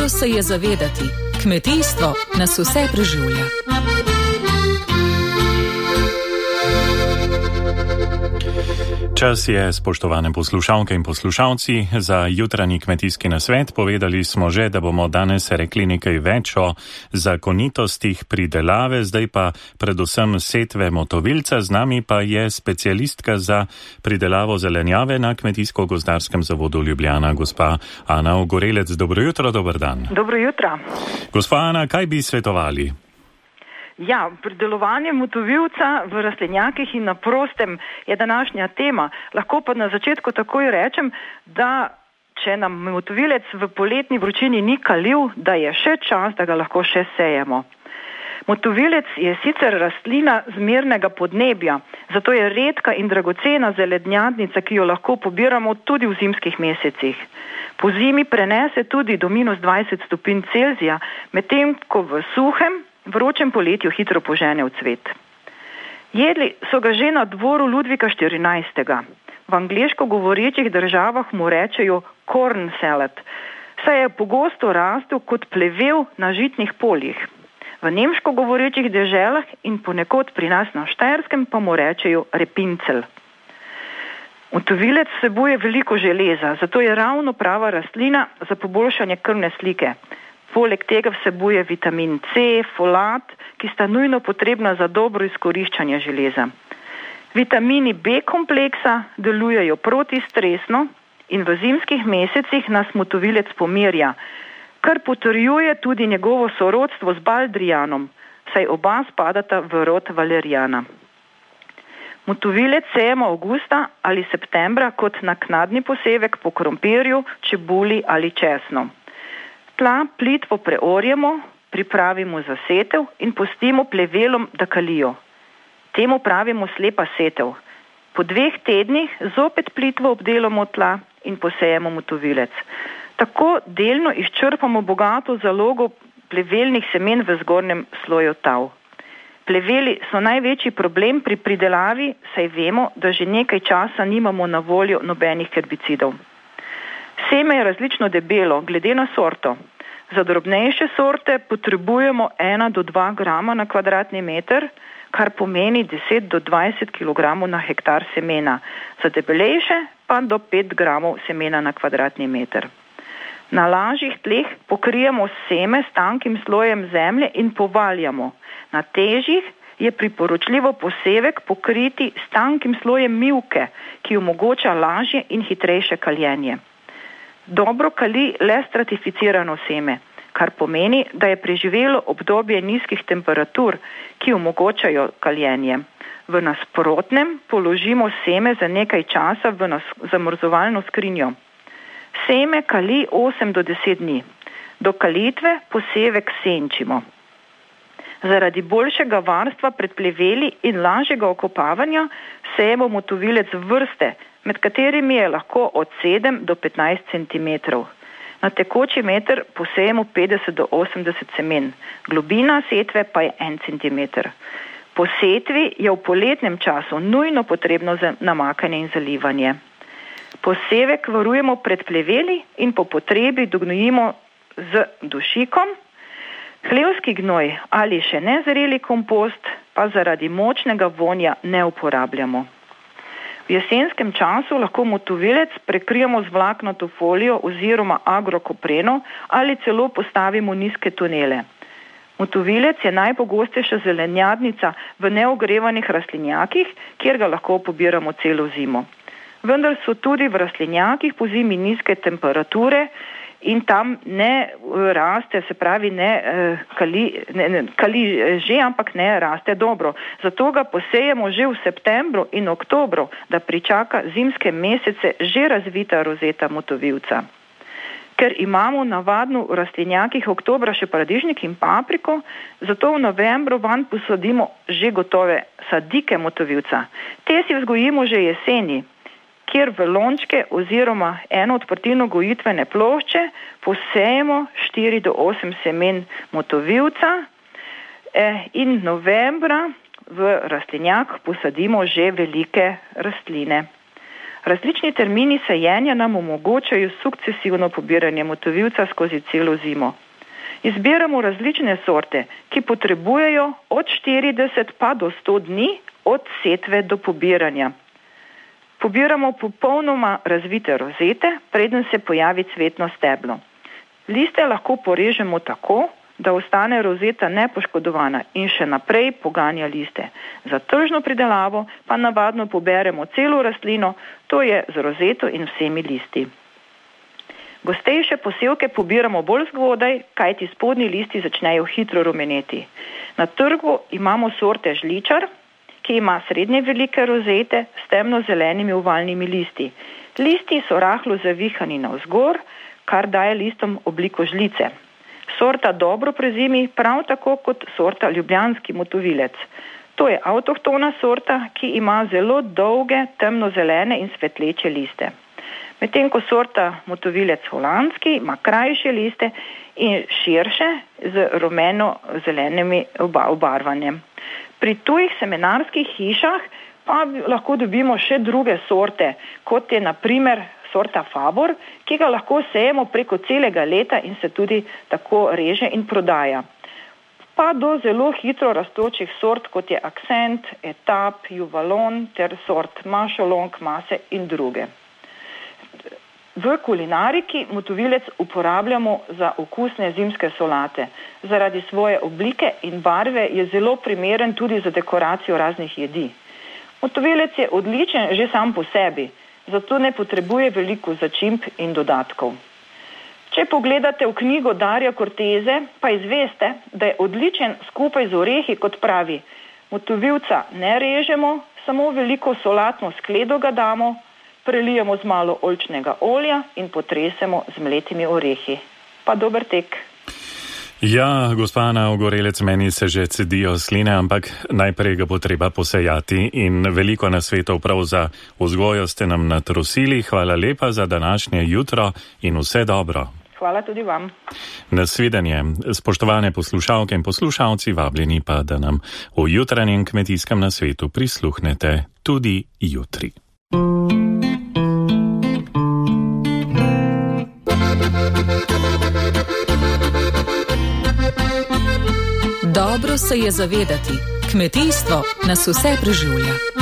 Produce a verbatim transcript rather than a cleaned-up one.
Dobro se je zavedati, kmetijstvo nas vse preživlja. Čas je, spoštovane poslušalke in poslušalci, za jutranji kmetijski nasvet. Povedali smo že, da bomo danes rekli nekaj več o zakonitostih pridelave, zdaj pa predvsem setve motovilca. Z nami pa je specialistka za pridelavo zelenjave na Kmetijsko-gozdarskem zavodu Ljubljana, gospa Ana Ogorelec. Dobro jutro, dober dan. Dobro jutro. Gospa Ana, kaj bi svetovali? Ja, pridelovanje motovilca v rastlinjakih in na prostem je današnja tema. Lahko pa na začetku takoj rečem, da če nam motovilec v poletni vročini ni kalil, da je še čas, da ga lahko še sejemo. Motovilec je sicer rastlina zmernega podnebja, zato je redka in dragocena zelenjadnica, ki jo lahko pobiramo tudi v zimskih mesecih. Po zimi prenese tudi do minus dvajset stopinj Celzija, medtem ko v suhem, vročem poletju hitro požene v cvet. Jedli so ga že na dvoru Ludvika štirinajstega. V angleško govorečih državah mu rečejo corn salad, saj je pogosto rastel kot plevel na žitnih poljih. V nemško govorečih deželah in ponekod pri nas na Štajerskem pa mu rečejo repincel. Motovilec vsebuje veliko železa, zato je ravno prava rastlina za poboljšanje krvne slike. Poleg tega vsebuje vitamin C, folat, ki sta nujno potrebna za dobro izkoriščanje železa. Vitamini B kompleksa delujejo protistresno in v zimskih mesecih nas motovilec pomirja, kar potrjuje tudi njegovo sorodstvo z baldrijanom, saj oba spadata v rod valerijana. Motovilec sejemo avgusta ali septembra kot naknadni posevek po krompirju, čebuli ali česnu. Tla plitvo preorjemo, pripravimo za setev in pustimo plevelom, da kalijo. Temu pravimo slepa setev. Po dveh tednih zopet plitvo obdelamo tla in posejemo motovilec. Tako delno izčrpamo bogato zalogo plevelnih semen v zgornjem sloju tal. Pleveli so največji problem pri pridelavi, saj vemo, da že nekaj časa nimamo na voljo nobenih herbicidov. Seme je različno debelo, glede na sorto. Za drobnejše sorte potrebujemo ena do dva grama na kvadratni meter, kar pomeni deset do dvajset kilogramov na hektar semena. Za debelejše pa do pet gramov semena na kvadratni meter. Na lažjih tleh pokrijemo seme s tankim slojem zemlje in povaljamo. Na težjih je priporočljivo posevek pokriti s tankim slojem mivke, ki omogoča lažje in hitrejše kaljenje. Dobro kali le stratificirano seme, kar pomeni, da je preživelo obdobje nizkih temperatur, ki omogočajo kaljenje. V nasprotnem položimo seme za nekaj časa v zamrzovalno skrinjo. Seme kali osem do deset dni. Do kalitve posevek senčimo. Zaradi boljšega varstva pred pleveli in lažjega okopavanja sejemo motovilec vrste, med katerimi je lahko od sedem do petnajst centimetrov. Na tekoči meter posejemo petdeset do osemdeset semen, globina setve pa je en centimeter. Po setvi je v poletnem času nujno potrebno namakanje in zalivanje. Posevek varujemo pred pleveli in po potrebi dognojimo z dušikom. Hlevski gnoj ali še nezreli kompost pa zaradi močnega vonja ne uporabljamo. V jesenskem času lahko motovilec prekrijemo z vlaknato folijo oziroma agrokopreno ali celo postavimo nizke tunele. Motovilec je najpogostejša zelenjadnica v neogrevanih rastlinjakih, kjer ga lahko pobiramo celo zimo. Vendar so tudi v rastlinjakih po zimi nizke temperature in tam ne raste, se pravi ne kali, ne, ne, kali že, ampak ne raste dobro. Zato ga posejemo že v septembru in oktobru, da pričaka zimske mesece že razvita rozeta motovilca. Ker imamo navadno v rastlinjakih oktobra še paradižnik in papriko, zato v novembru vanj posadimo že gotove sadike motovilca. Te si vzgojimo že jeseni, kjer v lončke oziroma eno odprtino gojitvene plošče posejemo štiri do osem semen motovilca eh, in novembra v rastlinjak posadimo že velike rastline. Različni termini sajenja nam omogočajo sukcesivno pobiranje motovilca skozi celo zimo. Izbiramo različne sorte, ki potrebujejo od štirideset pa do sto dni od setve do pobiranja. Pobiramo popolnoma razvite rozete, preden se pojavi cvetno steblo. Liste lahko porežemo tako, da ostane rozeta nepoškodovana in še naprej poganja liste. Za tržno pridelavo pa navadno poberemo celo rastlino, to je z rozeto in vsemi listi. Gostejše posevke pobiramo bolj zgodaj, kajti spodnji listi začnejo hitro rumeneti. Na trgu imamo sorte žličar, ki ima srednje velike rozete s temno-zelenimi ovalnimi listi. Listi so rahlo zavihani navzgor, kar daje listom obliko žlice. Sorta dobro prezimi, prav tako kot sorta ljubljanski motovilec. To je avtohtona sorta, ki ima zelo dolge, temnozelene in svetleče liste. Medtem ko sorta motovilec holandski ima krajše liste in širše z rumeno-zelenimi obarvanjem. Pri tujih semenarskih hišah pa lahko dobimo še druge sorte, kot je na primer sorta Fabor, ki ga lahko sejemo preko celega leta in se tudi tako reže in prodaja. Pa do zelo hitro rastočih sort, kot je Accent, Etap, Juvalon ter sort Mašolong, Mase in druge. V kulinariki motovilec uporabljamo za okusne zimske solate. Zaradi svoje oblike in barve je zelo primeren tudi za dekoracijo raznih jedi. Motovilec je odličen že sam po sebi, zato ne potrebuje veliko začimb in dodatkov. Če pogledate v knjigo Darja Corteze, pa izveste, da je odličen skupaj z orehi, kot pravi. Motovilca ne režemo, samo veliko solatno skledo ga damo, prelijemo z malo oljčnega olja in potresemo z mletimi orehi. Pa dober tek. Ja, gospa Ana Ogorelec, meni se že cedijo sline, ampak najprej ga bo treba posejati in veliko nasvetov prav za vzgojo ste nam natrosili. Hvala lepa za današnje jutro in vse dobro. Hvala tudi vam. Nasvidenje. Spoštovane poslušalke in poslušalci, vabljeni pa, da nam v jutranjem kmetijskem nasvetu prisluhnete tudi jutri. Dobro se je zavedati, kmetijstvo nas vse preživlja.